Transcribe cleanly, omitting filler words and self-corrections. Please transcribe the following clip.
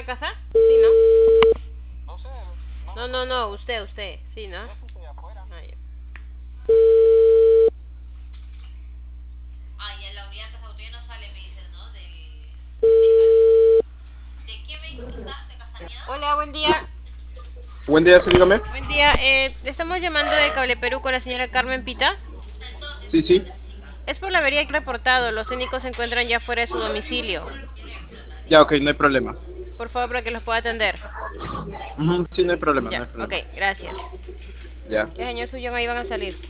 casa? Sí, ¿no? No sé. No, usted. Sí, ¿no? Yo sí estoy afuera. Ah, ya. Ah, ya la unidad de Casa ya no sale, me dices, ¿no? ¿De quién me dices que está? ¿De Castañeda? Hola, buen día. Buen día, sí, dígame. Buen día, estamos llamando de Cable Perú con la señora Carmen Pita. Sí, sí. Es por la avería que he reportado, los técnicos se encuentran ya fuera de su domicilio. Ya, ok, no hay problema. Por favor, para que los pueda atender. Ujú, sí, no hay problema, no Ya, hay ok, problema. gracias. Ya. Ya, señor Suyón, ahí van a salir.